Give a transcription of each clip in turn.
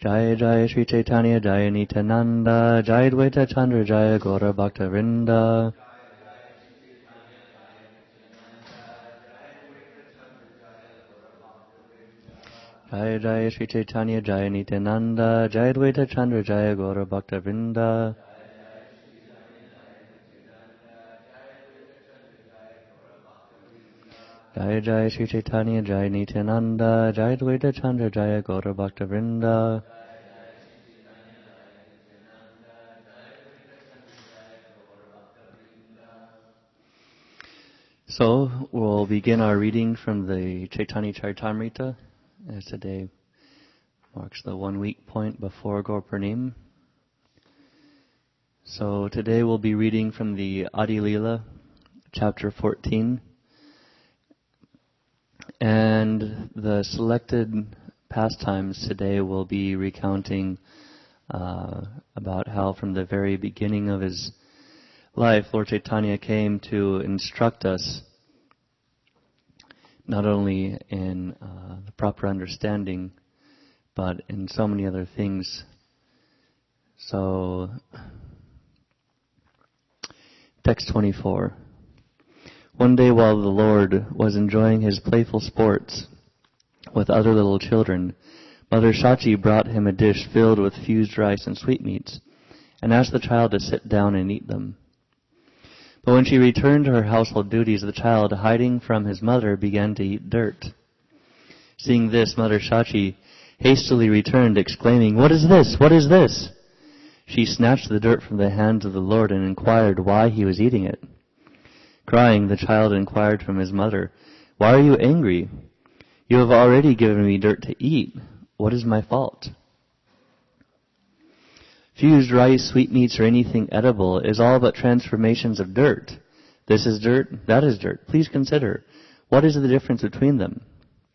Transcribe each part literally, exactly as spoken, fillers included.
Jaya Jaya Sri Chaitanya Jaya Nityananda Jaya Dvaita Chandra Jaya Gaura Bhakta Vrinda. Jaya Jaya Sri Chaitanya Jaya Nityananda Jaya Dvaita Chandra Jaya Gaura Bhakta Vrinda. Jaya Jaya Sri Chaitanya Jaya Nityananda Jaya Dvaita Chandra Jaya Gaura Bhakta Vrinda. So, we'll begin our reading from the Chaitanya Charitamrita, as today marks the one week point before Gaur Purnima. So today we'll be reading from the Adi Lila, chapter fourteen. And the selected pastimes today will be recounting uh, about how from the very beginning of his life, Lord Chaitanya came to instruct us not only in uh, the proper understanding, but in so many other things. So, text twenty-four. One day while the Lord was enjoying his playful sports with other little children, Mother Shachi brought him a dish filled with fused rice and sweetmeats, and asked the child to sit down and eat them. But when she returned to her household duties, the child, hiding from his mother, began to eat dirt. Seeing this, Mother Shachi hastily returned, exclaiming, "What is this? What is this?" She snatched the dirt from the hands of the Lord and inquired why he was eating it. Crying, the child inquired from his mother, "Why are you angry? You have already given me dirt to eat. What is my fault?" Fused rice, sweetmeats, or anything edible is all but transformations of dirt. This is dirt, that is dirt. Please consider, what is the difference between them?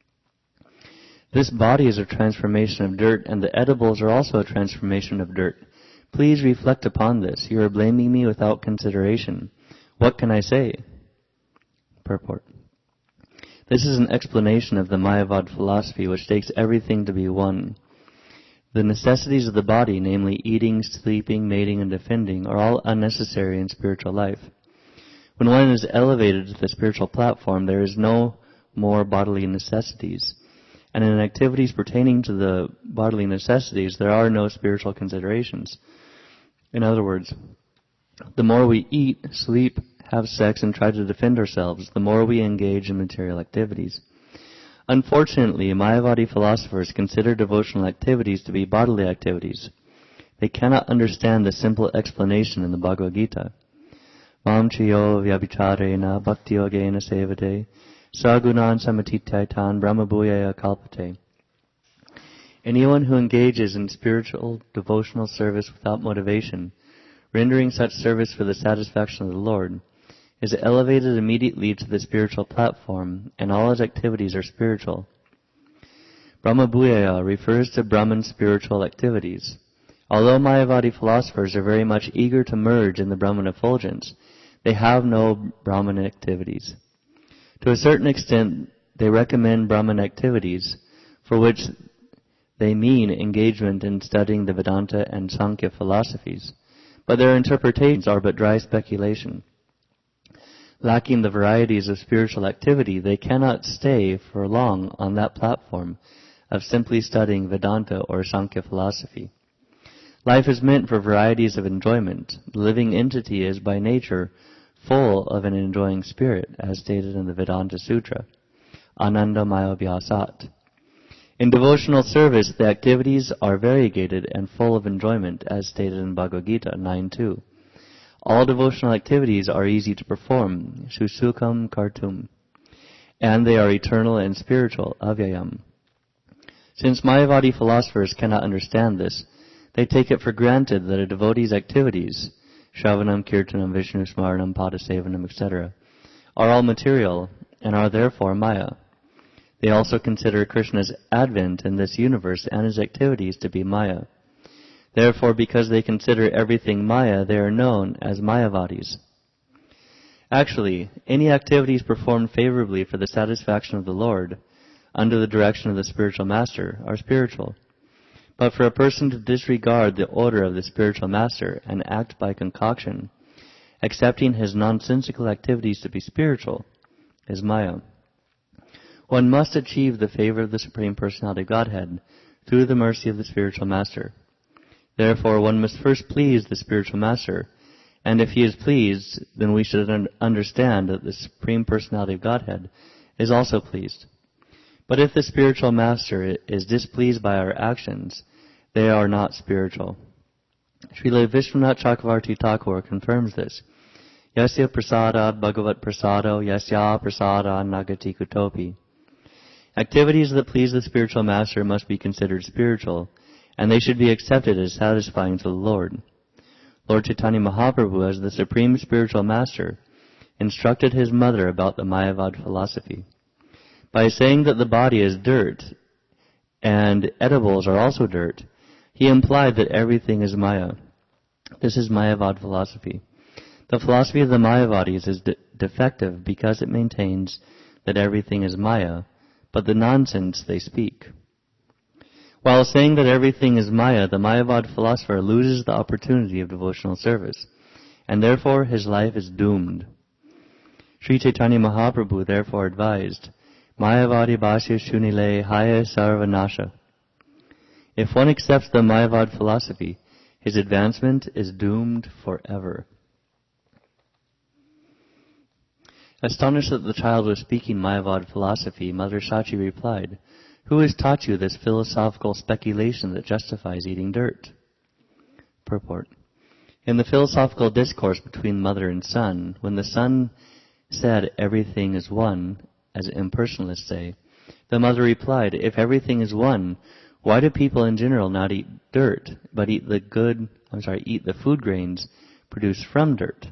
This body is a transformation of dirt, and the edibles are also a transformation of dirt. Please reflect upon this. You are blaming me without consideration. What can I say? Purport. This is an explanation of the Mayavad philosophy, which takes everything to be one. The necessities of the body, namely eating, sleeping, mating, and defending, are all unnecessary in spiritual life. When one is elevated to the spiritual platform, there is no more bodily necessities. And in activities pertaining to the bodily necessities, there are no spiritual considerations. In other words, the more we eat, sleep, have sex, and try to defend ourselves, the more we engage in material activities. Unfortunately, Mayavadi philosophers consider devotional activities to be bodily activities. They cannot understand the simple explanation in the Bhagavad Gita. Mam chiyo vyabhicharena bhakti yogena sevate sagunan samatitaitan brahmabhuyaya kalpate. Anyone who engages in spiritual devotional service without motivation, rendering such service for the satisfaction of the Lord, is elevated immediately to the spiritual platform, and all his activities are spiritual. Brahmabhuyaya refers to Brahman's spiritual activities. Although Mayavadi philosophers are very much eager to merge in the Brahman effulgence, they have no Brahman activities. To a certain extent, they recommend Brahman activities, for which they mean engagement in studying the Vedanta and Sankhya philosophies, but their interpretations are but dry speculation. Lacking the varieties of spiritual activity, they cannot stay for long on that platform of simply studying Vedanta or Sankhya philosophy. Life is meant for varieties of enjoyment. The living entity is by nature full of an enjoying spirit, as stated in the Vedanta Sutra, Ananda Maya Vyasat. In devotional service, the activities are variegated and full of enjoyment, as stated in Bhagavad Gita nine two. All devotional activities are easy to perform, susukam kartum, and they are eternal and spiritual, avyayam. Since Mayavadi philosophers cannot understand this, they take it for granted that a devotee's activities, shravanam, kirtanam, vishnu smaranam, padasevanam, et cetera, are all material and are therefore maya. They also consider Krishna's advent in this universe and his activities to be maya. Therefore, because they consider everything maya, they are known as Mayavadis. Actually, any activities performed favorably for the satisfaction of the Lord, under the direction of the spiritual master, are spiritual. But for a person to disregard the order of the spiritual master and act by concoction, accepting his nonsensical activities to be spiritual, is Maya. One must achieve the favor of the Supreme Personality of Godhead through the mercy of the spiritual master. Therefore, one must first please the spiritual master, and if he is pleased, then we should un- understand that the Supreme Personality of Godhead is also pleased. But if the spiritual master is displeased by our actions, they are not spiritual. Srila Vishwanath Chakravarti Thakur confirms this. Yasya prasada bhagavat prasado yasya prasada nagati kutopi. Activities that please the spiritual master must be considered spiritual, and they should be accepted as satisfying to the Lord. Lord Chaitanya Mahaprabhu, as the supreme spiritual master, instructed his mother about the Mayavad philosophy. By saying that the body is dirt, and edibles are also dirt, he implied that everything is Maya. This is Mayavad philosophy. The philosophy of the Mayavadis is de- defective because it maintains that everything is Maya, but the nonsense they speak. While saying that everything is Maya, the Mayavad philosopher loses the opportunity of devotional service, and therefore his life is doomed. Sri Chaitanya Mahaprabhu therefore advised, Mayavadi Bhasya Shunile Haya Sarvanasha. If one accepts the Mayavad philosophy, his advancement is doomed forever. Astonished that the child was speaking Mayavad philosophy, Mother Shachi replied, Who has taught you this philosophical speculation that justifies eating dirt? Purport. In the philosophical discourse between mother and son, when the son said everything is one, as impersonalists say, the mother replied, If everything is one, why do people in general not eat dirt, but eat the good, I'm sorry, eat the food grains produced from dirt?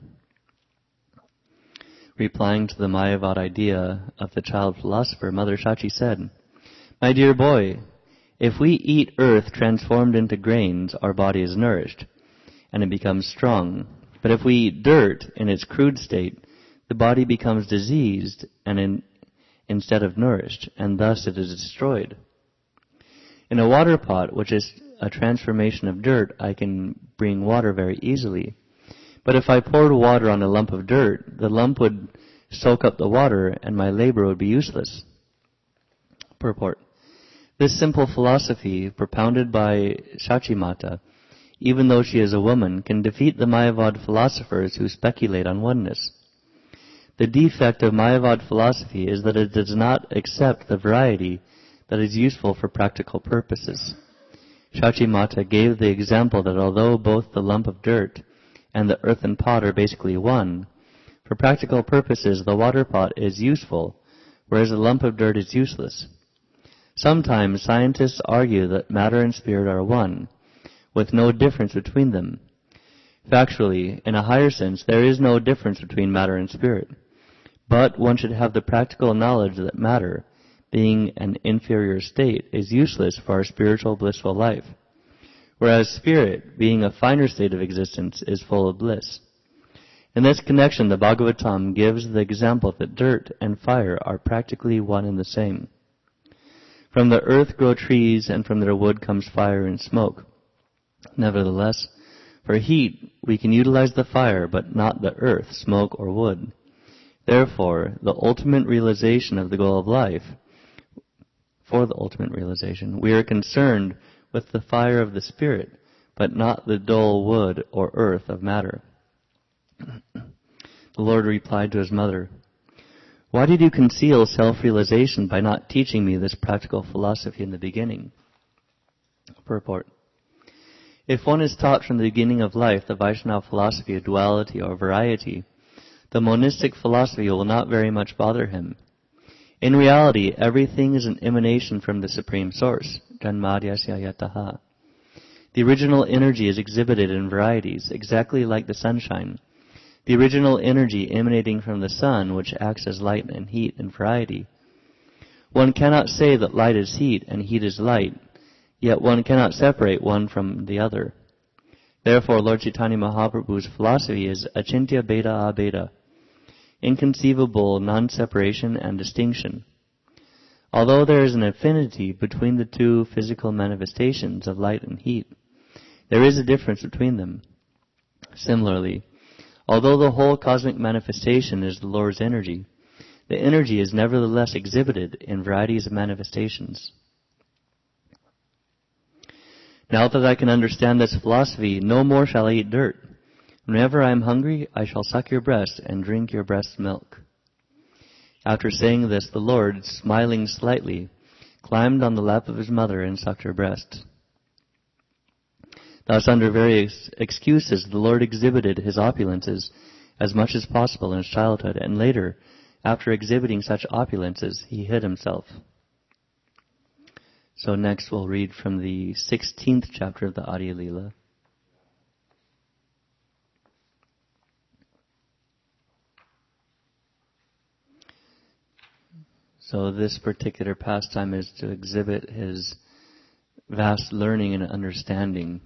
Replying to the Mayavad idea of the child philosopher, Mother Shachi said, My dear boy, if we eat earth transformed into grains, our body is nourished, and it becomes strong. But if we eat dirt in its crude state, the body becomes diseased and in, instead of nourished, and thus it is destroyed. In a water pot, which is a transformation of dirt, I can bring water very easily. But if I poured water on a lump of dirt, the lump would soak up the water, and my labor would be useless. Purport. This simple philosophy, propounded by Shachimata, even though she is a woman, can defeat the Mayavad philosophers who speculate on oneness. The defect of Mayavad philosophy is that it does not accept the variety that is useful for practical purposes. Shachimata gave the example that although both the lump of dirt and the earthen pot are basically one, for practical purposes the water pot is useful, whereas a lump of dirt is useless. Sometimes scientists argue that matter and spirit are one, with no difference between them. Factually, in a higher sense, there is no difference between matter and spirit. But one should have the practical knowledge that matter, being an inferior state, is useless for our spiritual blissful life, whereas spirit, being a finer state of existence, is full of bliss. In this connection, the Bhagavatam gives the example that dirt and fire are practically one and the same. From the earth grow trees, and from their wood comes fire and smoke. Nevertheless, for heat, we can utilize the fire, but not the earth, smoke, or wood. Therefore, the ultimate realization of the goal of life, for the ultimate realization, we are concerned with the fire of the spirit, but not the dull wood or earth of matter. The Lord replied to his mother, Why did you conceal self-realization by not teaching me this practical philosophy in the beginning? Purport. If one is taught from the beginning of life the Vaishnava philosophy of duality or variety, the monistic philosophy will not very much bother him. In reality, everything is an emanation from the Supreme Source, Janmadyasya Yataha. The original energy is exhibited in varieties, exactly like the sunshine. The original energy emanating from the sun, which acts as light and heat and variety. One cannot say that light is heat and heat is light, yet one cannot separate one from the other. Therefore, Lord Chaitanya Mahaprabhu's philosophy is achintya beda abeda, inconceivable non-separation and distinction. Although there is an affinity between the two physical manifestations of light and heat, there is a difference between them. Similarly, although the whole cosmic manifestation is the Lord's energy, the energy is nevertheless exhibited in varieties of manifestations. Now that I can understand this philosophy, no more shall I eat dirt. Whenever I am hungry, I shall suck your breast and drink your breast milk. After saying this, the Lord, smiling slightly, climbed on the lap of his mother and sucked her breast. Thus, under various excuses, the Lord exhibited his opulences as much as possible in his childhood, and later, after exhibiting such opulences, he hid himself. So next we'll read from the sixteenth chapter of the Adi Leela. So this particular pastime is to exhibit his vast learning and understanding.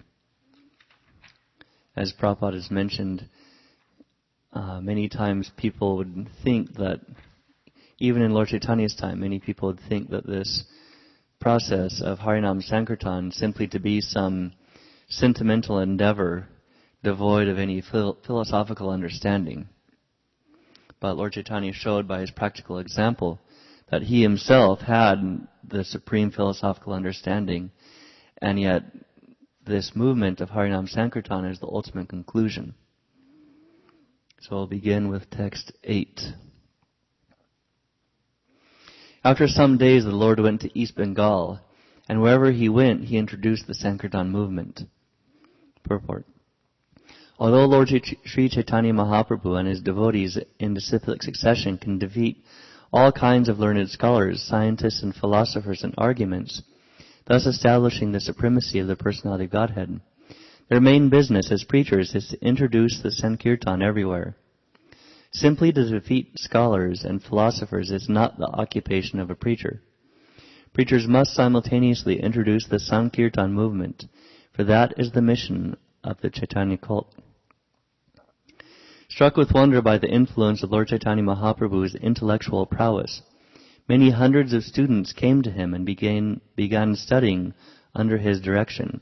As Prabhupada has mentioned, uh, many times people would think that, even in Lord Chaitanya's time, many people would think that this process of Harinam Sankirtan simply to be some sentimental endeavor devoid of any phil- philosophical understanding. But Lord Chaitanya showed by his practical example that he himself had the supreme philosophical understanding, and yet this movement of Harinam Sankirtan is the ultimate conclusion. So we'll begin with text eight. After some days the Lord went to East Bengal, and wherever he went he introduced the Sankirtan movement. Purport. Although Lord Sri Chaitanya Mahaprabhu and his devotees in disciplic succession can defeat all kinds of learned scholars, scientists, and philosophers in arguments, thus establishing the supremacy of the personality of Godhead, their main business as preachers is to introduce the Sankirtan everywhere. Simply to defeat scholars and philosophers is not the occupation of a preacher. Preachers must simultaneously introduce the Sankirtan movement, for that is the mission of the Chaitanya cult. Struck with wonder by the influence of Lord Chaitanya Mahaprabhu's intellectual prowess, many hundreds of students came to him and began, began studying under his direction.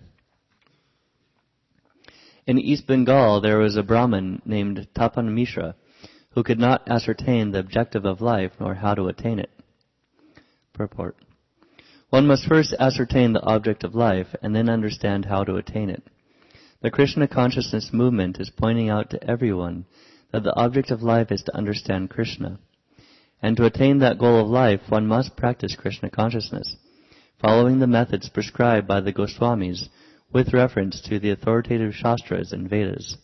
In East Bengal, there was a Brahmin named Tapan Mishra who could not ascertain the objective of life nor how to attain it. Purport. One must first ascertain the object of life and then understand how to attain it. The Krishna consciousness movement is pointing out to everyone that the object of life is to understand Krishna. And to attain that goal of life, one must practice Krishna consciousness, following the methods prescribed by the Goswamis with reference to the authoritative Shastras and Vedas.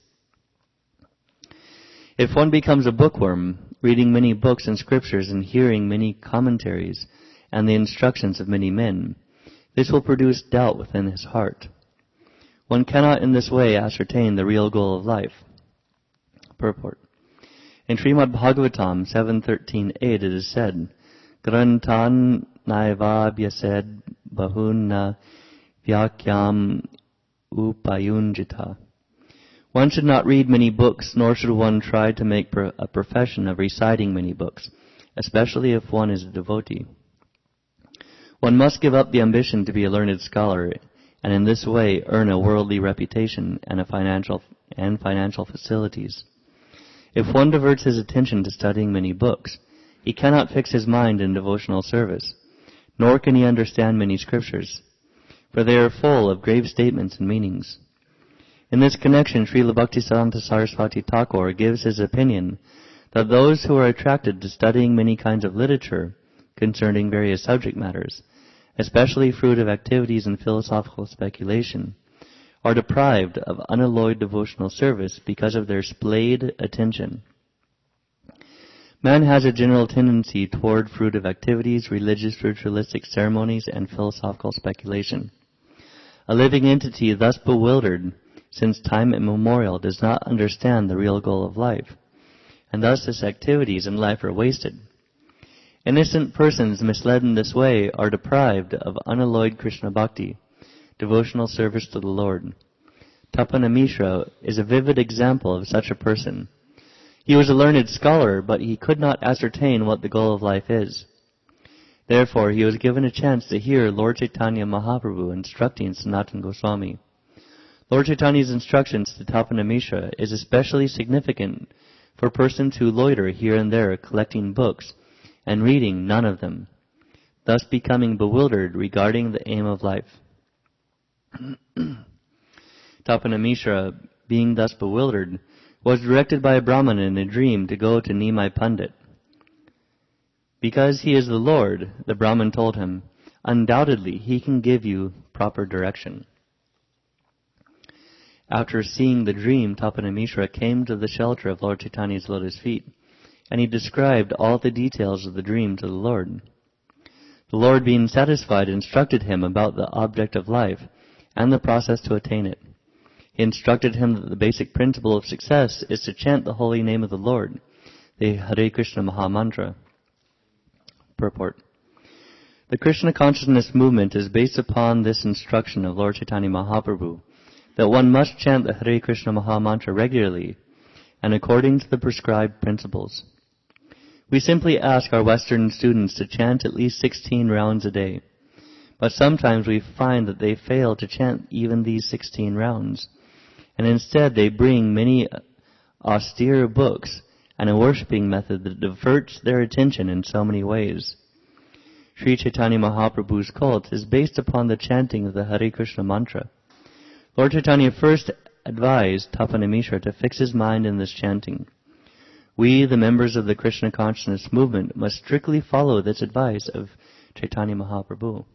If one becomes a bookworm, reading many books and scriptures and hearing many commentaries and the instructions of many men, this will produce doubt within his heart. One cannot in this way ascertain the real goal of life. Purport. In Srimad Bhagavatam seven thirteen eight it is said, Grantan naivabhyased bahunna vyakyam upayunjita. One should not read many books, nor should one try to make a profession of reciting many books, especially if one is a devotee. One must give up the ambition to be a learned scholar, and in this way earn a worldly reputation and a financial and financial facilities. If one diverts his attention to studying many books, he cannot fix his mind in devotional service, nor can he understand many scriptures, for they are full of grave statements and meanings. In this connection, Srila Bhaktisiddhanta Saraswati Thakur gives his opinion that those who are attracted to studying many kinds of literature concerning various subject matters, especially fruitive activities and philosophical speculation, are deprived of unalloyed devotional service because of their splayed attention. Man has a general tendency toward fruitive activities, religious ritualistic ceremonies, and philosophical speculation. A living entity thus bewildered since time immemorial does not understand the real goal of life, and thus his activities in life are wasted. Innocent persons misled in this way are deprived of unalloyed Krishna bhakti, devotional service to the Lord. Tapana Mishra is a vivid example of such a person. He was a learned scholar, but he could not ascertain what the goal of life is. Therefore, he was given a chance to hear Lord Chaitanya Mahaprabhu instructing Sanatana Goswami. Lord Chaitanya's instructions to Tapana Mishra is especially significant for persons who loiter here and there collecting books and reading none of them, thus becoming bewildered regarding the aim of life. Tapana Mishra, being thus bewildered, was directed by a Brahman in a dream to go to Nimai Pandit. Because he is the Lord, the Brahman told him, undoubtedly he can give you proper direction. After seeing the dream, Tapana Mishra came to the shelter of Lord Chaitanya's lotus feet, and he described all the details of the dream to the Lord. The Lord, being satisfied, instructed him about the object of life and the process to attain it. He instructed him that the basic principle of success is to chant the holy name of the Lord, the Hare Krishna Maha Mantra. Purport. The Krishna consciousness movement is based upon this instruction of Lord Chaitanya Mahaprabhu, that one must chant the Hare Krishna Maha Mantra regularly and according to the prescribed principles. We simply ask our Western students to chant at least sixteen rounds a day, but sometimes we find that they fail to chant even these sixteen rounds, and instead they bring many austere books and a worshipping method that diverts their attention in so many ways. Sri Chaitanya Mahaprabhu's cult is based upon the chanting of the Hare Krishna mantra. Lord Chaitanya first advised Tapana Mishra to fix his mind in this chanting. We, the members of the Krishna consciousness movement, must strictly follow this advice of Chaitanya Mahaprabhu.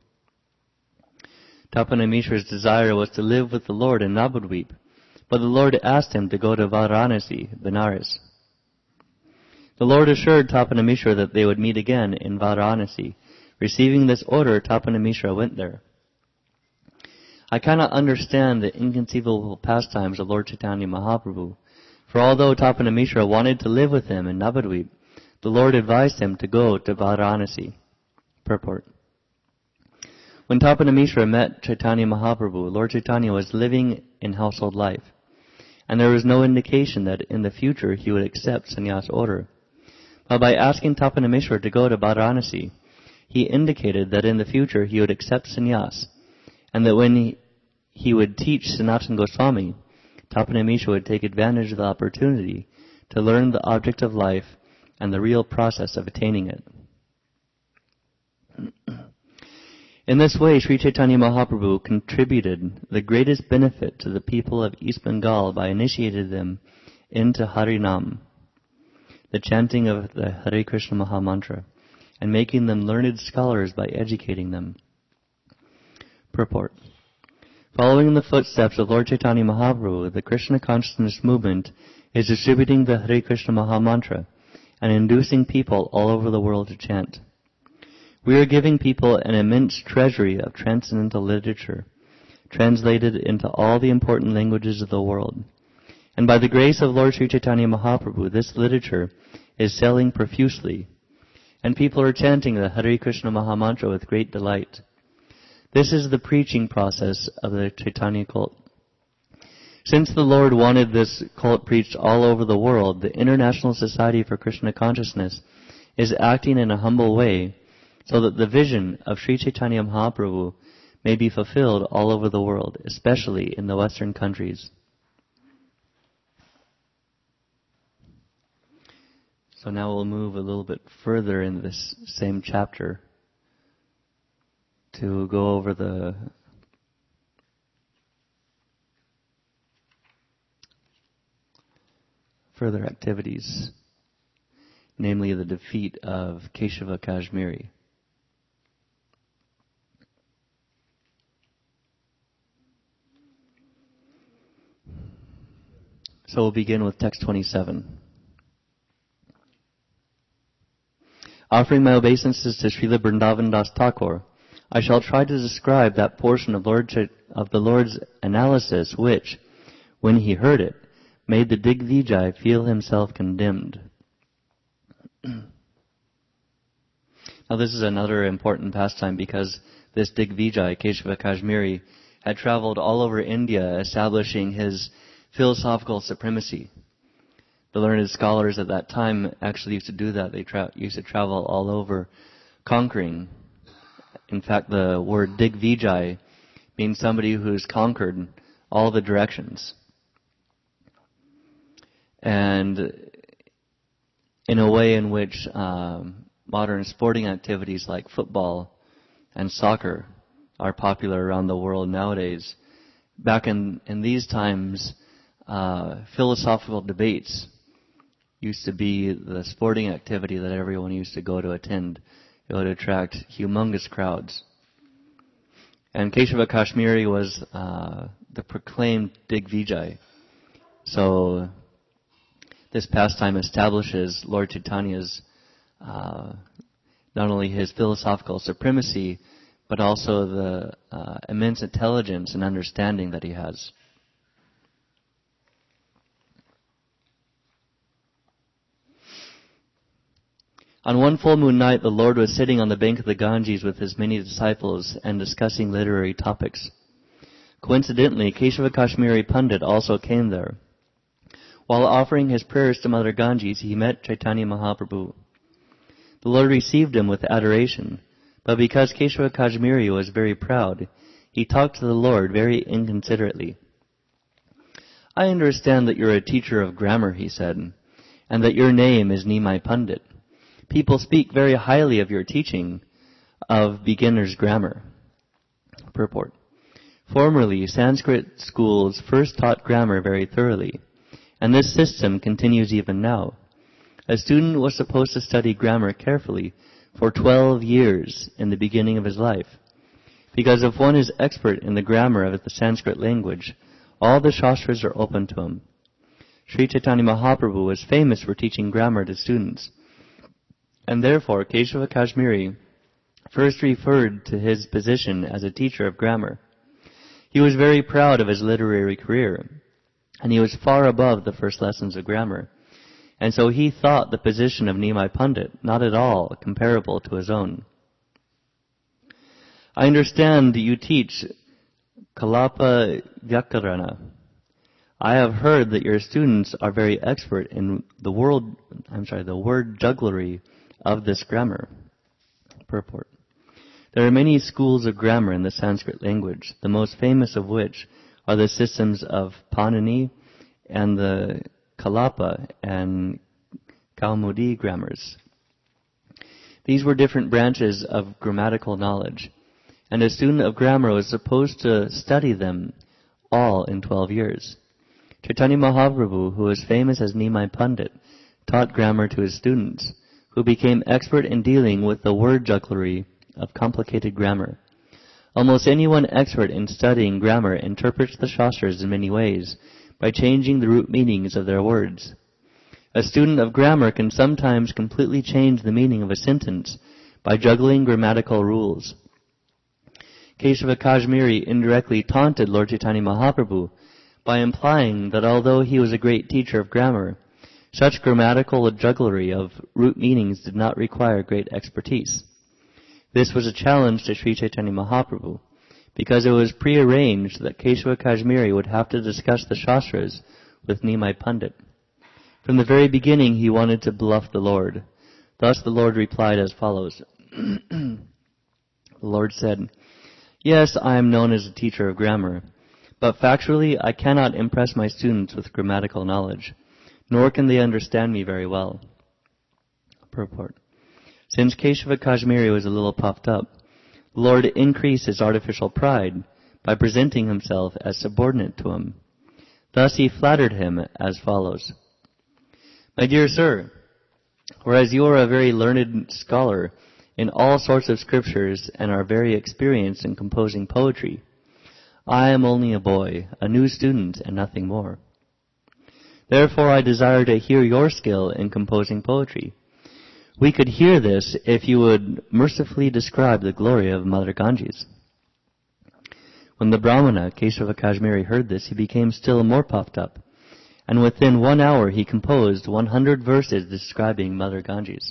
Tapana Mishra's desire was to live with the Lord in Navadvip, but the Lord asked him to go to Varanasi, Benares. The Lord assured Tapana Mishra that they would meet again in Varanasi. Receiving this order, Tapana Mishra went there. I cannot understand the inconceivable pastimes of Lord Chaitanya Mahaprabhu, for although Tapana Mishra wanted to live with him in Navadvip, the Lord advised him to go to Varanasi. Purport. When Tapana Mishra met Chaitanya Mahaprabhu, Lord Chaitanya was living in household life, and there was no indication that in the future he would accept sannyas order. But by asking Tapana Mishra to go to Varanasi, he indicated that in the future he would accept sannyas, and that when he, he would teach Sanatana Goswami, Tapana Mishra would take advantage of the opportunity to learn the object of life and the real process of attaining it. In this way, Sri Chaitanya Mahaprabhu contributed the greatest benefit to the people of East Bengal by initiating them into Harinam, the chanting of the Hare Krishna Maha Mantra, and making them learned scholars by educating them. Purport. Following in the footsteps of Lord Chaitanya Mahaprabhu, the Krishna consciousness movement is distributing the Hare Krishna Maha Mantra and inducing people all over the world to chant. We are giving people an immense treasury of transcendental literature, translated into all the important languages of the world. And by the grace of Lord Sri Chaitanya Mahaprabhu, this literature is selling profusely, and people are chanting the Hare Krishna Maha Mantra with great delight. This is the preaching process of the Chaitanya cult. Since the Lord wanted this cult preached all over the world, the International Society for Krishna Consciousness is acting in a humble way so that the vision of Sri Chaitanya Mahaprabhu may be fulfilled all over the world, especially in the Western countries. So now we'll move a little bit further in this same chapter to go over the further activities, namely the defeat of Keshava Kashmiri. So we'll begin with text twenty-seven. Offering my obeisances to Srila Vrindavan Das Thakur, I shall try to describe that portion of, Lord Ch- of the Lord's analysis which, when he heard it, made the Digvijay feel himself condemned. Now this is another important pastime because this Digvijay, Keshava Kashmiri, had traveled all over India establishing his philosophical supremacy. The learned scholars at that time actually used to do that. They tra- used to travel all over conquering In fact, the word Digvijay means somebody who's conquered all the directions. And in a way in which um, modern sporting activities like football and soccer are popular around the world nowadays, back in, in these times, uh, philosophical debates used to be the sporting activity that everyone used to go to attend. It would attract humongous crowds. And Keshava Kashmiri was uh, the proclaimed Digvijay. So this pastime establishes Lord Chaitanya's, uh, not only his philosophical supremacy, but also the uh, immense intelligence and understanding that he has. On one full moon night, the Lord was sitting on the bank of the Ganges with his many disciples and discussing literary topics. Coincidentally, Keshava Kashmiri Pandit also came there. While offering his prayers to Mother Ganges, he met Chaitanya Mahaprabhu. The Lord received him with adoration, but because Keshava Kashmiri was very proud, he talked to the Lord very inconsiderately. I understand that you're a teacher of grammar, he said, and that your name is Nimai Pandit. People speak very highly of your teaching of beginner's grammar. Purport. Formerly, Sanskrit schools first taught grammar very thoroughly, and this system continues even now. A student was supposed to study grammar carefully for twelve years in the beginning of his life, because if one is expert in the grammar of the Sanskrit language, all the Shastras are open to him. Sri Chaitanya Mahaprabhu was famous for teaching grammar to students, and therefore Keshava Kashmiri first referred to his position as a teacher of grammar. He was very proud of his literary career, and he was far above the first lessons of grammar, and so he thought the position of Nimai Pandit not at all comparable to his own. I understand you teach Kalapa Vyakarana. I have heard that your students are very expert in the world, I'm sorry, the word jugglery of this grammar. Purport. There are many schools of grammar in the Sanskrit language, the most famous of which are the systems of Panini and the Kalapa and Kaumudi grammars. These were different branches of grammatical knowledge, and a student of grammar was supposed to study them all in twelve years. Chaitanya Mahaprabhu, who was famous as Nimai Pandit, taught grammar to his students, who became expert in dealing with the word jugglery of complicated grammar. Almost anyone expert in studying grammar interprets the Shastras in many ways by changing the root meanings of their words. A student of grammar can sometimes completely change the meaning of a sentence by juggling grammatical rules. Keshava Kashmiri indirectly taunted Lord Chaitanya Mahaprabhu by implying that although he was a great teacher of grammar, such grammatical jugglery of root meanings did not require great expertise. This was a challenge to Sri Chaitanya Mahaprabhu, because it was prearranged that Keshava Kashmiri would have to discuss the Shastras with Nimai Pandit. From the very beginning, he wanted to bluff the Lord. Thus the Lord replied as follows. The Lord said, "Yes, I am known as a teacher of grammar, but factually I cannot impress my students with grammatical knowledge, nor can they understand me very well." Purport. Since Keshava Kashmiri was a little puffed up, the Lord increased his artificial pride by presenting himself as subordinate to him. Thus he flattered him as follows. "My dear sir, whereas you are a very learned scholar in all sorts of scriptures and are very experienced in composing poetry, I am only a boy, a new student, and nothing more. Therefore I desire to hear your skill in composing poetry. We could hear this if you would mercifully describe the glory of Mother Ganges." When the Brahmana, Keshava Kashmiri, heard this, he became still more puffed up, and within one hour he composed one hundred verses describing Mother Ganges.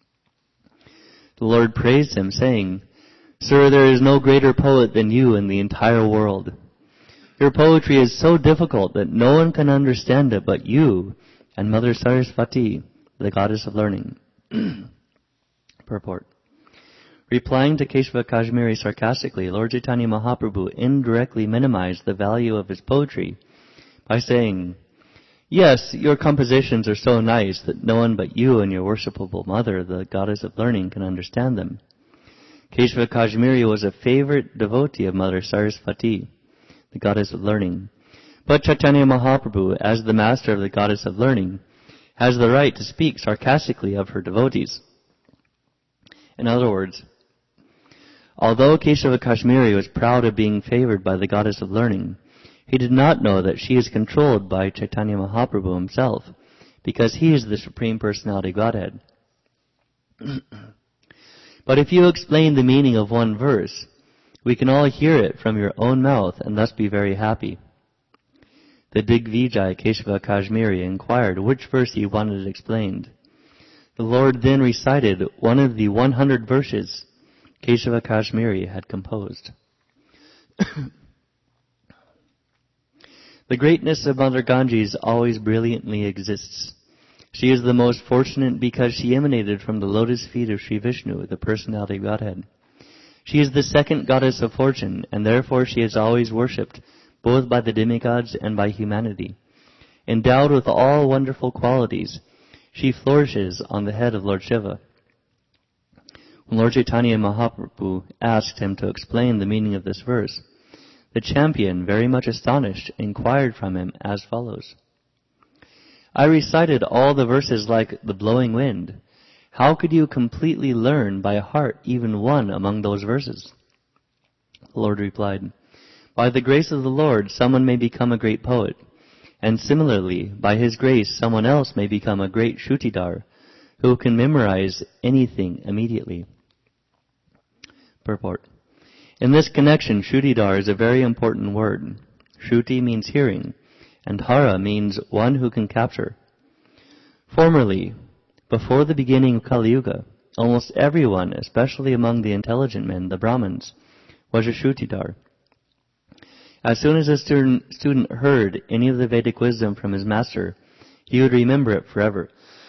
The Lord praised him, saying, "Sir, there is no greater poet than you in the entire world. Your poetry is so difficult that no one can understand it but you and Mother Saraswati, the goddess of learning." Purport. Replying to Keshava Kashmiri sarcastically, Lord Chaitanya Mahaprabhu indirectly minimized the value of his poetry by saying, "Yes, your compositions are so nice that no one but you and your worshipable mother, the goddess of learning, can understand them." Keshava Kashmiri was a favorite devotee of Mother Saraswati, the goddess of learning. But Chaitanya Mahaprabhu, as the master of the goddess of learning, has the right to speak sarcastically of her devotees. In other words, although Keshava Kashmiri was proud of being favored by the goddess of learning, he did not know that she is controlled by Chaitanya Mahaprabhu himself, because he is the Supreme Personality Godhead. But if you explain the meaning of one verse, we can all hear it from your own mouth and thus be very happy. The Digvijay Keshava Kashmiri inquired which verse he wanted explained. The Lord then recited one of the one hundred verses Keshava Kashmiri had composed. The greatness of Mother Ganges always brilliantly exists. She is the most fortunate because she emanated from the lotus feet of Sri Vishnu, the Personality Godhead. She is the second goddess of fortune, and therefore she is always worshipped, both by the demigods and by humanity. Endowed with all wonderful qualities, she flourishes on the head of Lord Shiva. When Lord Chaitanya Mahaprabhu asked him to explain the meaning of this verse, the champion, very much astonished, inquired from him as follows. "I recited all the verses like the blowing wind. How could you completely learn by heart even one among those verses?" The Lord replied, "By the grace of the Lord, someone may become a great poet, and similarly, by his grace, someone else may become a great Shrutidar, who can memorize anything immediately." Purport. In this connection, Shrutidar is a very important word. Shruti means hearing, and Hara means one who can capture. Formerly, before the beginning of Kali Yuga, almost everyone, especially among the intelligent men, the Brahmins, was a Shrutidar. As soon as a student, student heard any of the Vedic wisdom from his master, he would remember it forever.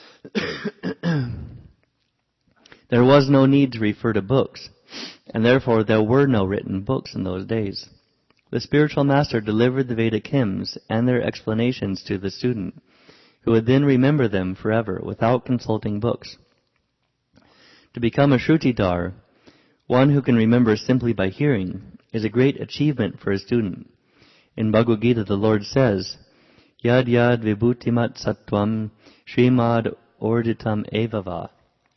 There was no need to refer to books, and therefore there were no written books in those days. The spiritual master delivered the Vedic hymns and their explanations to the student, who would then remember them forever without consulting books. To become a Shrutidar, one who can remember simply by hearing, is a great achievement for a student. In Bhagavad Gita, the Lord says, "Yad yad vibhutimat sattvam srimad orditam evava.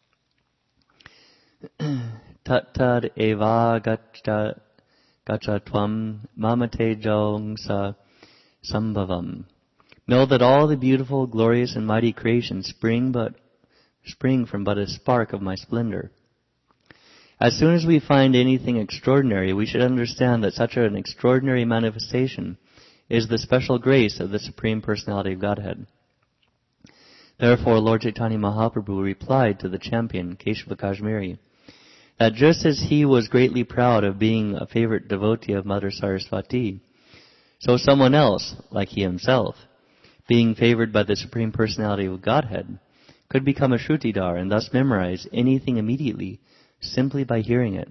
Tat-tad eva gacha gachatvam mamate jongsa sambhavam." Know that all the beautiful, glorious, and mighty creations spring but spring from but a spark of my splendor. As soon as we find anything extraordinary, we should understand that such an extraordinary manifestation is the special grace of the Supreme Personality of Godhead. Therefore, Lord Chaitanya Mahaprabhu replied to the champion, Keshava Kashmiri, that just as he was greatly proud of being a favorite devotee of Mother Saraswati, so someone else, like he himself, being favored by the Supreme Personality of Godhead, could become a Shrutidar and thus memorize anything immediately simply by hearing it.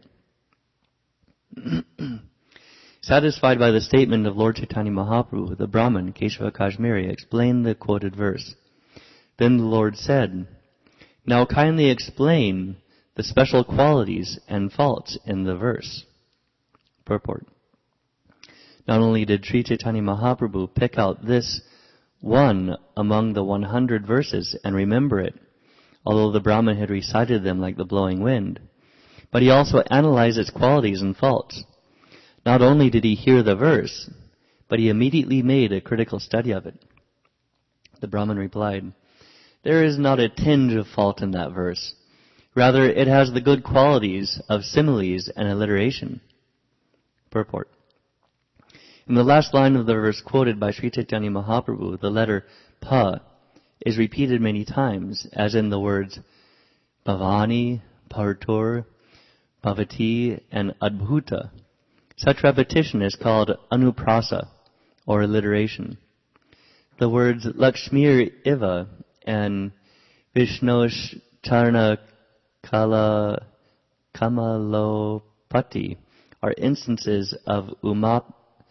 Satisfied by the statement of Lord Chaitanya Mahaprabhu, the Brahmin, Keshava Kashmiri, explained the quoted verse. Then the Lord said, "Now kindly explain the special qualities and faults in the verse." Purport. Not only did Sri Chaitanya Mahaprabhu pick out this one among the one hundred verses and remember it, although the Brahmin had recited them like the blowing wind, but he also analyzed its qualities and faults. Not only did he hear the verse, but he immediately made a critical study of it. The Brahmin replied, "There is not a tinge of fault in that verse. Rather, it has the good qualities of similes and alliteration." Purport. In the last line of the verse quoted by Sri Chaitanya Mahaprabhu, the letter Pa is repeated many times, as in the words Bhavani, Partur, Bhavati, and Adbhuta. Such repetition is called anuprasa, or alliteration. The words Lakshmir Iva and Vishnosh Charna Kala Kamalopati are instances of uma,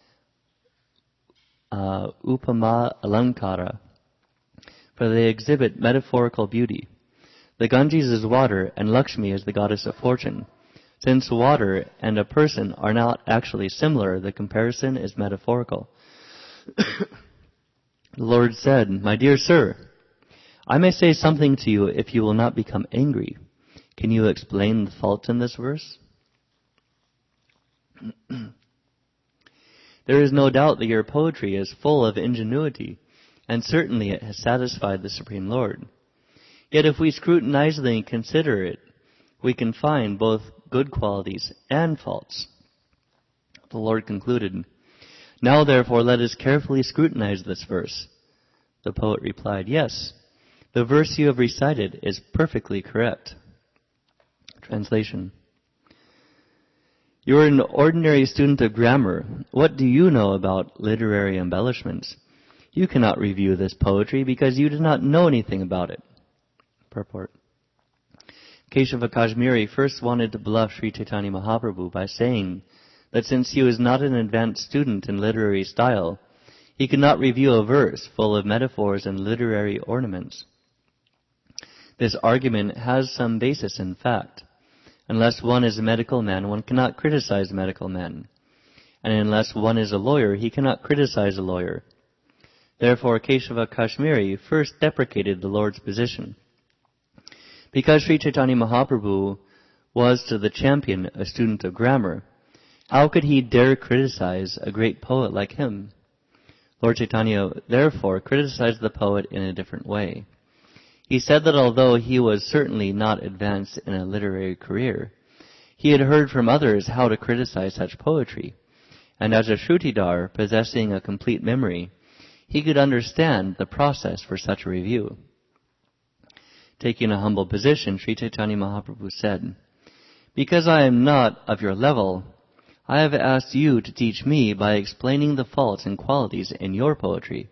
uh, upama alankara, for they exhibit metaphorical beauty. The Ganges is water, and Lakshmi is the goddess of fortune. Since water and a person are not actually similar, the comparison is metaphorical. The Lord said, "My dear sir, I may say something to you if you will not become angry. Can you explain the fault in this verse?" There is no doubt that your poetry is full of ingenuity, and certainly it has satisfied the Supreme Lord. Yet if we scrutinizingly consider it, we can find both good qualities and faults. The Lord concluded, "Now therefore let us carefully scrutinize this verse." The poet replied, "Yes, the verse you have recited is perfectly correct." Translation. You are an ordinary student of grammar. What do you know about literary embellishments? You cannot review this poetry because you do not know anything about it. Purport. Keshava Kashmiri first wanted to bluff Sri Chaitanya Mahaprabhu by saying that since he was not an advanced student in literary style, he could not review a verse full of metaphors and literary ornaments. This argument has some basis in fact. Unless one is a medical man, one cannot criticize medical men. And unless one is a lawyer, he cannot criticize a lawyer. Therefore, Keshava Kashmiri first deprecated the Lord's position. Because Sri Chaitanya Mahaprabhu was to the champion a student of grammar, how could he dare criticize a great poet like him? Lord Chaitanya therefore criticized the poet in a different way. He said that although he was certainly not advanced in a literary career, he had heard from others how to criticize such poetry, and as a Shrutidar possessing a complete memory, he could understand the process for such a review. Taking a humble position, Sri Chaitanya Mahaprabhu said, "Because I am not of your level, I have asked you to teach me by explaining the faults and qualities in your poetry."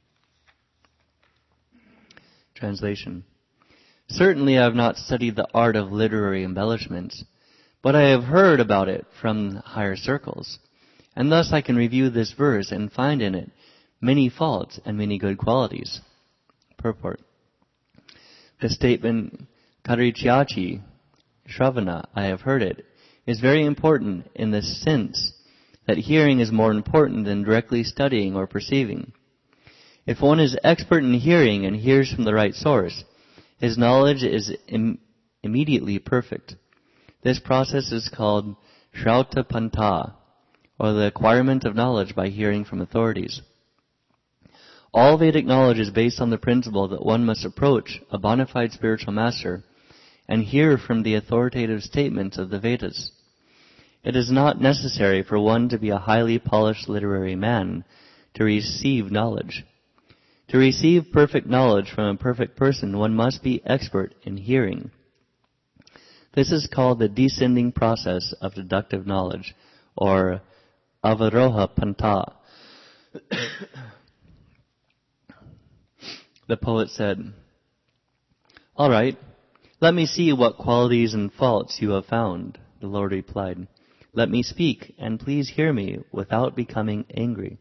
Translation. Certainly I have not studied the art of literary embellishments, but I have heard about it from higher circles, and thus I can review this verse and find in it many faults and many good qualities. Purport. The statement, Karicyachi, Shravana, I have heard it, is very important in the sense that hearing is more important than directly studying or perceiving. If one is expert in hearing and hears from the right source, his knowledge is im- immediately perfect. This process is called Shrauta Panta, or the acquirement of knowledge by hearing from authorities. All Vedic knowledge is based on the principle that one must approach a bona fide spiritual master and hear from the authoritative statements of the Vedas. It is not necessary for one to be a highly polished literary man to receive knowledge. To receive perfect knowledge from a perfect person, one must be expert in hearing. This is called the descending process of deductive knowledge, or avaroha panta. The poet said, "All right, let me see what qualities and faults you have found." The Lord replied, "Let me speak, and please hear me without becoming angry.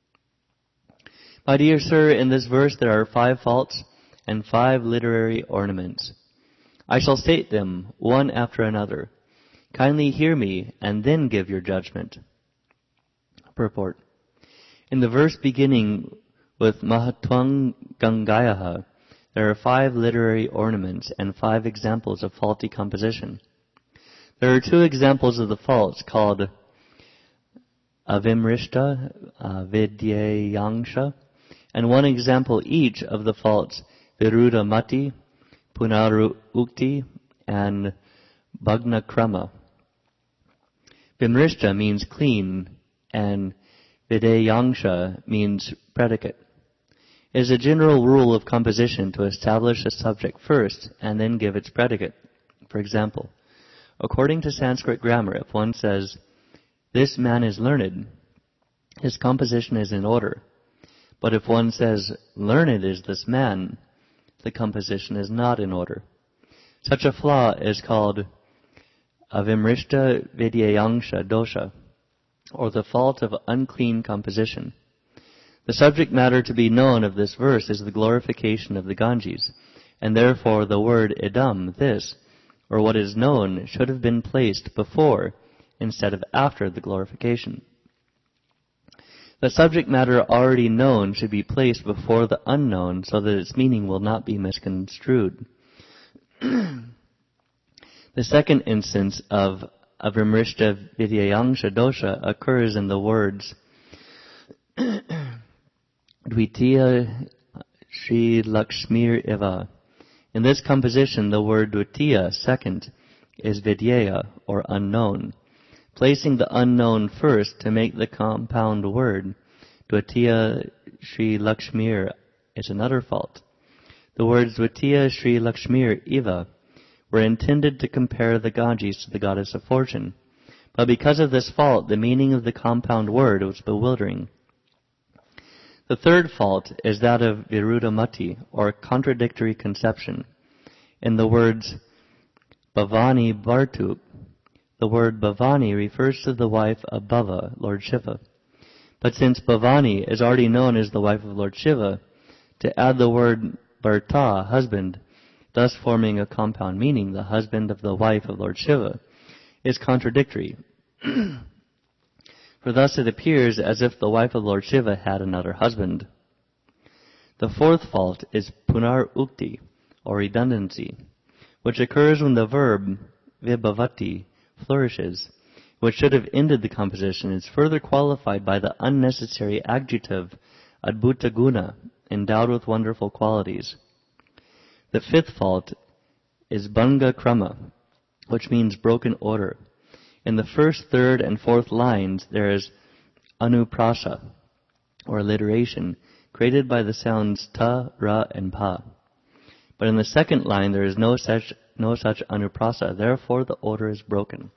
My dear sir, in this verse there are five faults and five literary ornaments. I shall state them one after another. Kindly hear me and then give your judgment." Purport. In the verse beginning with Mahatwang Gangayaha, there are five literary ornaments and five examples of faulty composition. There are two examples of the faults called Avimrishta, uh, Vidyayangsha, and one example each of the faults Viruddha Mati, Punarukti, and Bhagnakrama. Vimrishta means clean, and Vidyayangsha means predicate. It is a general rule of composition to establish a subject first and then give its predicate. For example, according to Sanskrit grammar, if one says, "This man is learned," his composition is in order. But if one says, "Learned is this man," the composition is not in order. Such a flaw is called avimrishta vidyayangsha dosha, or the fault of unclean composition. The subject matter to be known of this verse is the glorification of the Ganges, and therefore the word idam, this, or what is known, should have been placed before instead of after the glorification. The subject matter already known should be placed before the unknown so that its meaning will not be misconstrued. The second instance of avimrishta vidyayangsha dosha occurs in the words Dvitiya Sri Lakshmir Iva. In this composition, the word Dvitiya, second, is Vidyaya, or unknown. Placing the unknown first to make the compound word Dvitiya Sri Lakshmir is another fault. The words Dvitiya Sri Lakshmir Iva were intended to compare the Ganges to the goddess of fortune, but because of this fault, the meaning of the compound word was bewildering. The third fault is that of Virudamati, or contradictory conception. In the words Bhavani Bhartu, the word Bhavani refers to the wife of Bhava, Lord Shiva. But since Bhavani is already known as the wife of Lord Shiva, to add the word Bharta, husband, thus forming a compound meaning, the husband of the wife of Lord Shiva, is contradictory. For thus it appears as if the wife of Lord Shiva had another husband. The fourth fault is punar ukti, or redundancy, which occurs when the verb vibhavati flourishes, which should have ended the composition, is further qualified by the unnecessary adjective adbhuta guna, endowed with wonderful qualities. The fifth fault is bhanga krama, which means broken order. In the first, third, and fourth lines, there is anuprasa, or alliteration, created by the sounds ta, ra, and pa. But in the second line, there is no such, no such anuprasa, therefore the order is broken.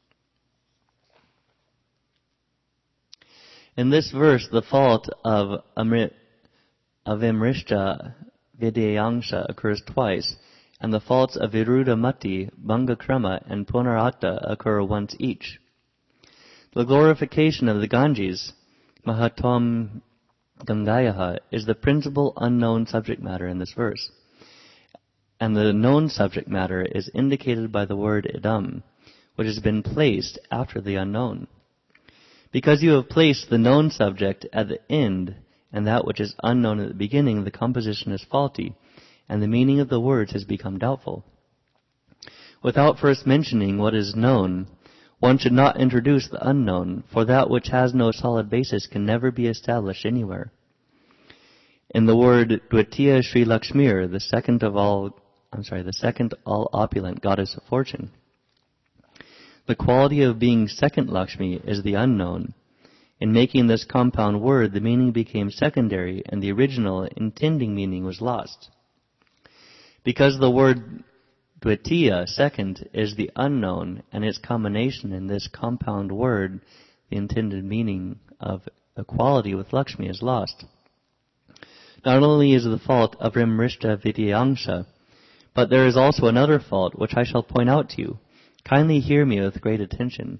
In this verse, the fault of amrit, avimrishta vidyayangsha occurs twice, and the faults of Virudamati, Bhangakrama, and Punaratta occur once each. The glorification of the Ganges, Mahatvam Gangayaha, is the principal unknown subject matter in this verse. And the known subject matter is indicated by the word idam, which has been placed after the unknown. Because you have placed the known subject at the end, and that which is unknown at the beginning, the composition is faulty, and the meaning of the words has become doubtful. Without first mentioning what is known, one should not introduce the unknown, for that which has no solid basis can never be established anywhere. In the word Dvitiya Sri Lakshmir, the second of all, I'm sorry, the second all opulent goddess of fortune, the quality of being second Lakshmi is the unknown. In making this compound word, the meaning became secondary, and the original intending meaning was lost. Because the word Dvitiya, second, is the unknown, and its combination in this compound word, the intended meaning of equality with Lakshmi, is lost. Not only is the fault of Rimrishta Vidyayangsha, but there is also another fault, which I shall point out to you. Kindly hear me with great attention.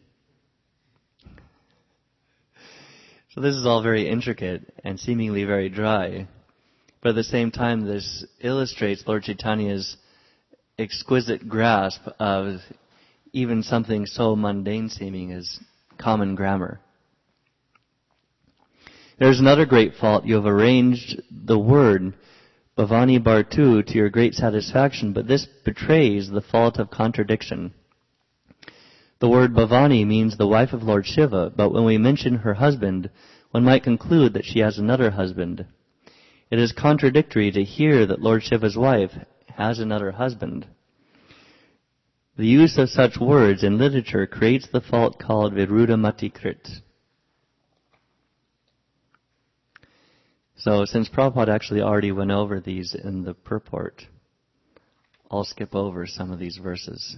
So this is all very intricate and seemingly very dry. But at the same time, this illustrates Lord Chaitanya's exquisite grasp of even something so mundane seeming as common grammar. There's another great fault. You have arranged the word Bhavani Bhartu to your great satisfaction, but this betrays the fault of contradiction. The word Bhavani means the wife of Lord Shiva, but when we mention her husband, one might conclude that she has another husband. It is contradictory to hear that Lord Shiva's wife has another husband. The use of such words in literature creates the fault called Virudamatikrit. So since Prabhupada actually already went over these in the purport, I'll skip over some of these verses.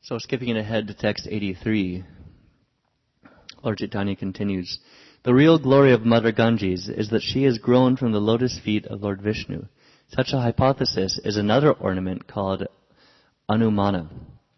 So skipping ahead to text eighty-three, Lord Chaitanya continues, the real glory of Mother Ganges is that she has grown from the lotus feet of Lord Vishnu. Such a hypothesis is another ornament called Anumana.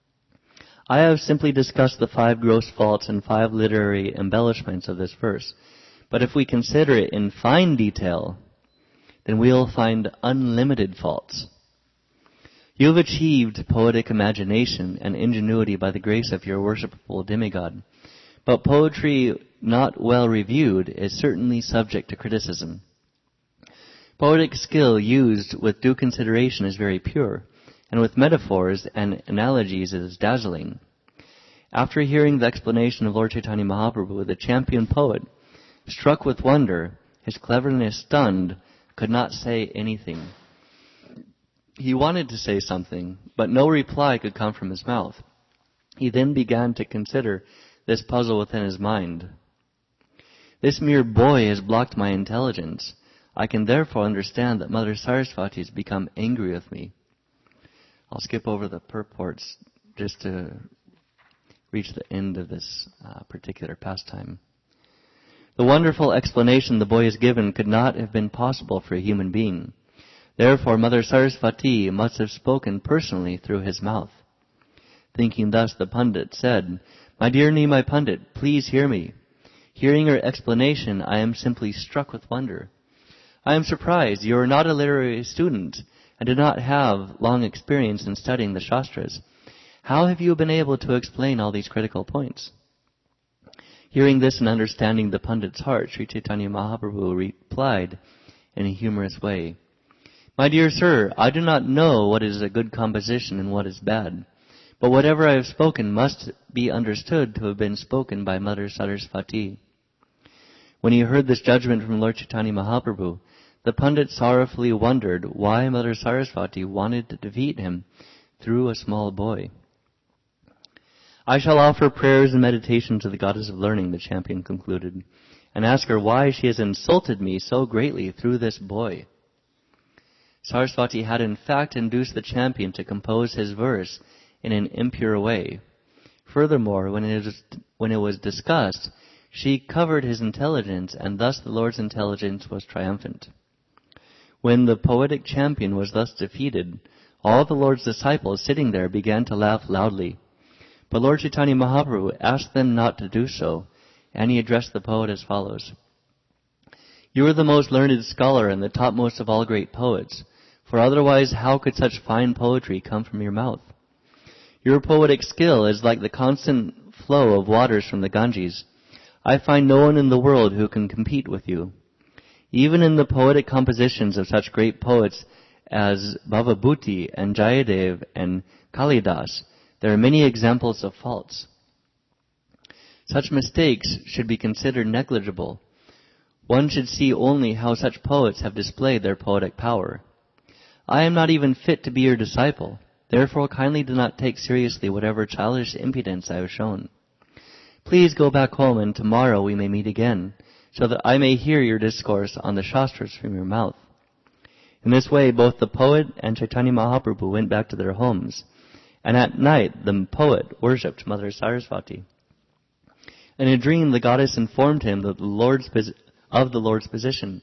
I have simply discussed the five gross faults and five literary embellishments of this verse, but if we consider it in fine detail, then we'll find unlimited faults. You have achieved poetic imagination and ingenuity by the grace of your worshipful demigod, but poetry not well reviewed is certainly subject to criticism. Poetic skill used with due consideration is very pure, and with metaphors and analogies it is dazzling. After hearing the explanation of Lord Chaitanya Mahaprabhu, the champion poet, struck with wonder, his cleverness stunned, could not say anything. He wanted to say something, but no reply could come from his mouth. He then began to consider this puzzle within his mind. This mere boy has blocked my intelligence. I can therefore understand that Mother Saraswati has become angry with me. I'll skip over the purports just to reach the end of this uh, particular pastime. The wonderful explanation the boy has given could not have been possible for a human being. Therefore, Mother Saraswati must have spoken personally through his mouth. Thinking thus, the Pandit said, My dear Nimai Pandit, please hear me. Hearing your explanation, I am simply struck with wonder. I am surprised you are not a literary student and do not have long experience in studying the Shastras. How have you been able to explain all these critical points? Hearing this and understanding the Pandit's heart, Sri Chaitanya Mahaprabhu replied in a humorous way, My dear sir, I do not know what is a good composition and what is bad. But whatever I have spoken must be understood to have been spoken by Mother Saraswati. When he heard this judgment from Lord Chaitanya Mahaprabhu, the Pandit sorrowfully wondered why Mother Saraswati wanted to defeat him through a small boy. I shall offer prayers and meditation to the Goddess of Learning, the champion concluded, and ask her why she has insulted me so greatly through this boy. Saraswati had in fact induced the champion to compose his verse in an impure way. Furthermore, when it was, when it was discussed, she covered his intelligence, and thus the Lord's intelligence was triumphant. When the poetic champion was thus defeated, all the Lord's disciples sitting there began to laugh loudly. But Lord Chaitanya Mahaprabhu asked them not to do so, and he addressed the poet as follows. You are the most learned scholar and the topmost of all great poets, for otherwise how could such fine poetry come from your mouth? Your poetic skill is like the constant flow of waters from the Ganges. I find no one in the world who can compete with you. Even in the poetic compositions of such great poets as Bhavabhuti and Jayadev and Kalidas, there are many examples of faults. Such mistakes should be considered negligible. One should see only how such poets have displayed their poetic power. I am not even fit to be your disciple. Therefore, kindly do not take seriously whatever childish impudence I have shown. Please go back home, and tomorrow we may meet again, so that I may hear your discourse on the Shastras from your mouth. In this way, both the poet and Chaitanya Mahaprabhu went back to their homes, and at night the poet worshipped Mother Saraswati. In a dream, the goddess informed him that the Lord's of the Lord's position.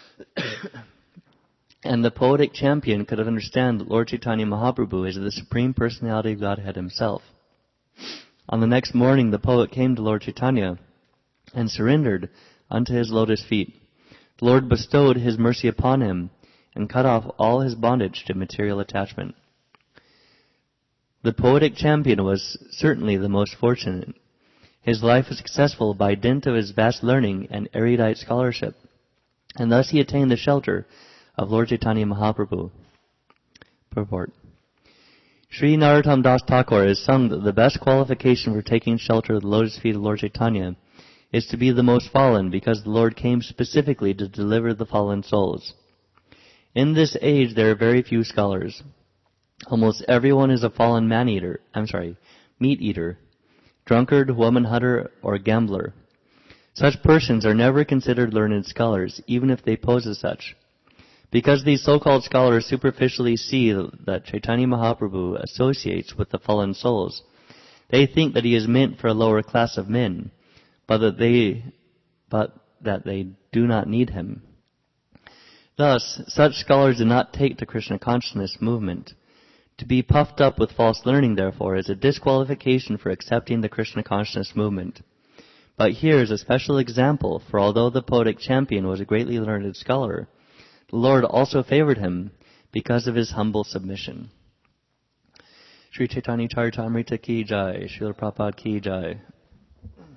And the poetic champion could understand that Lord Chaitanya Mahaprabhu is the Supreme Personality of Godhead himself. On the next morning, the poet came to Lord Chaitanya and surrendered unto his lotus feet. The Lord bestowed his mercy upon him and cut off all his bondage to material attachment. The poetic champion was certainly the most fortunate. His life was successful by dint of his vast learning and erudite scholarship, and thus he attained the shelter of Lord Chaitanya Mahaprabhu. Purport. Sri Narottam Das Thakur has sung that the best qualification for taking shelter of the lotus feet of Lord Chaitanya is to be the most fallen, because the Lord came specifically to deliver the fallen souls. In this age there are very few scholars. Almost everyone is a fallen man-eater, I'm sorry, meat-eater, drunkard, woman-hunter, or gambler. Such persons are never considered learned scholars, even if they pose as such. Because these so-called scholars superficially see that Chaitanya Mahaprabhu associates with the fallen souls, They think that he is meant for a lower class of men, but that they, but that they do not need him. Thus, such scholars do not take the Krishna consciousness movement. To be puffed up with false learning, therefore, is a disqualification for accepting the Krishna consciousness movement. But here is a special example, for although the poetic champion was a greatly learned scholar, the Lord also favored him because of his humble submission. Sri Chaitanya Charitamrita ki jai, Srila Prabhupada ki jai.